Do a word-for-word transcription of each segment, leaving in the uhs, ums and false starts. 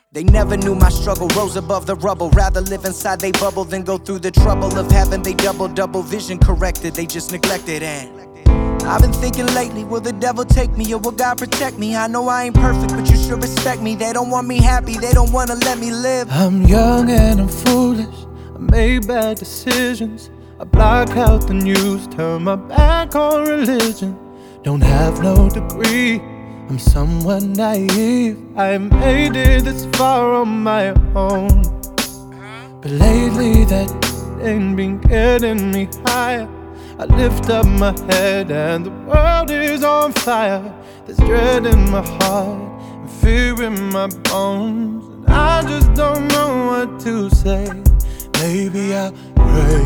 They never knew my struggle, rose above the rubble. Rather live inside they bubble than go through the trouble of having they double, double vision corrected. They just neglected. And I've been thinking lately, will the devil take me or will God protect me? I know I ain't perfect, but you should respect me. They don't want me happy, they don't wanna let me live. I'm young and I'm foolish, I made bad decisions. I block out the news, turn my back on religion. Don't have no degree, I'm somewhat naive. I made it this far on my own, but lately that ain't been getting me higher. I lift up my head and the world is on fire. There's dread in my heart and fear in my bones, and I just don't know what to say. Maybe I'll pray,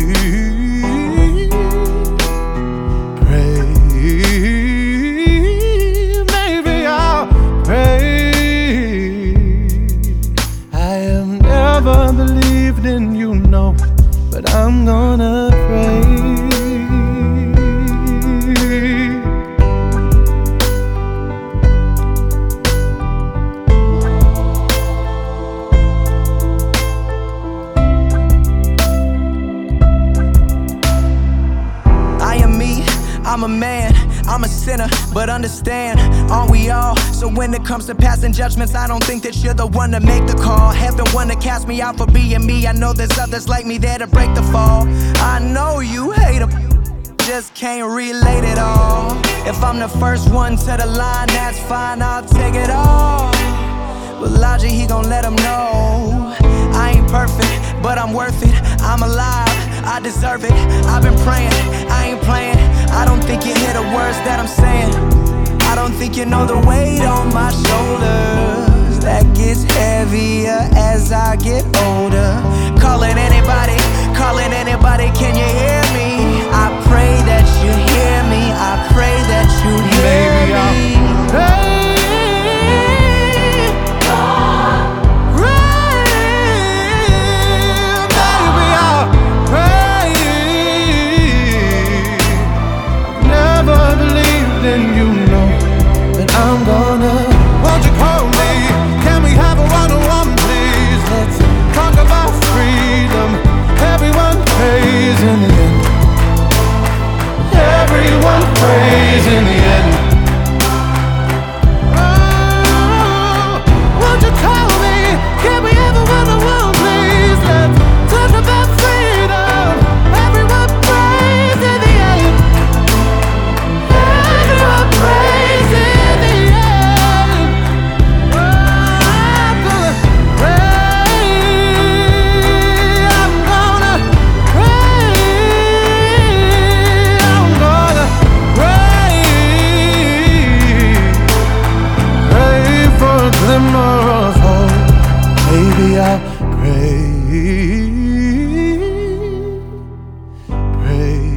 pray. Maybe I'll pray. I have never believed in you, no, but I'm gonna pray. I'm a man, I'm a sinner, but understand, aren't we all? So when it comes to passing judgments, I don't think that you're the one to make the call. Heaven one to cast me out for being me. I know there's others like me there to break the fall. I know you hate them, just can't relate it all. If I'm the first one to the line, that's fine, I'll take it all. But Logic, he gon' let them know I ain't perfect, but I'm worth it. I'm alive, I deserve it. I've been praying, I ain't playing. I don't think you hear the words that I'm saying. I don't think you know the weight on my shoulders that gets heavier as I get older. Calling anybody, calling anybody, can you hear me? I pray that you hear me. I pray that you hear Maybe me. I'll pray. You know that I'm gonna. Won't you call me? Can we have a one-on-one, please? Let's talk about freedom. Everyone prays in the end. Everyone prays in the end. Oh, won't you call me? Can we have a one-on-one, please? Let's talk about freedom. Everyone prays in the end. Praise in the end. Oh, I'm gonna pray. I'm gonna pray. I'm gonna pray. Pray for a glimmer of hope. Maybe I'll pray. Pray.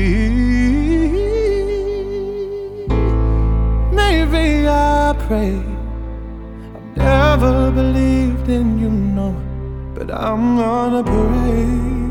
Maybe I pray. I've never believed in you, no, but I'm gonna pray.